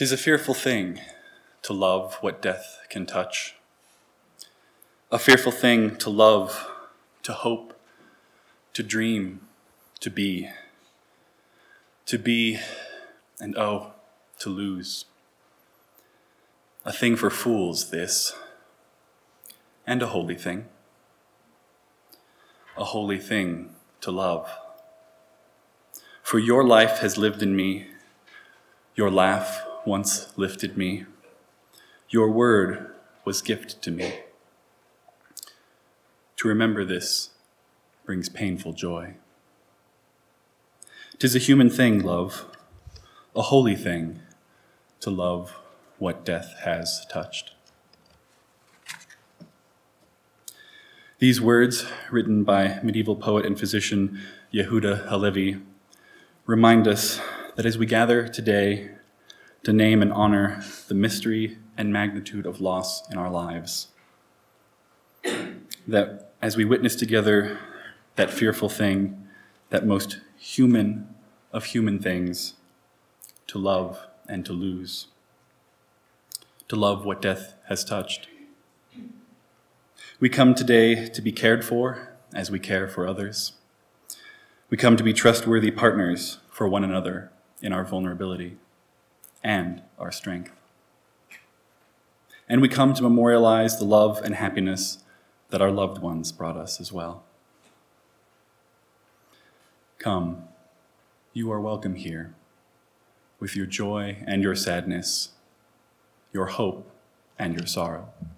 'Tis a fearful thing to love what death can touch. A fearful thing to love, to hope, to dream, to be. To be, and oh, to lose. A thing for fools, this, and a holy thing. A holy thing to love. For your life has lived in me, your laugh once lifted me, your word was gift to me. To remember this brings painful joy. 'Tis a human thing, love, a holy thing, to love what death has touched. These words, written by medieval poet and physician Yehuda Halevi, remind us that as we gather today to name and honor the mystery and magnitude of loss in our lives, that as we witness together that fearful thing, that most human of human things, to love and to lose, to love what death has touched. We come today to be cared for as we care for others. We come to be trustworthy partners for one another in our vulnerability and our strength. And we come to memorialize the love and happiness that our loved ones brought us as well. Come, you are welcome here, with your joy and your sadness, your hope and your sorrow.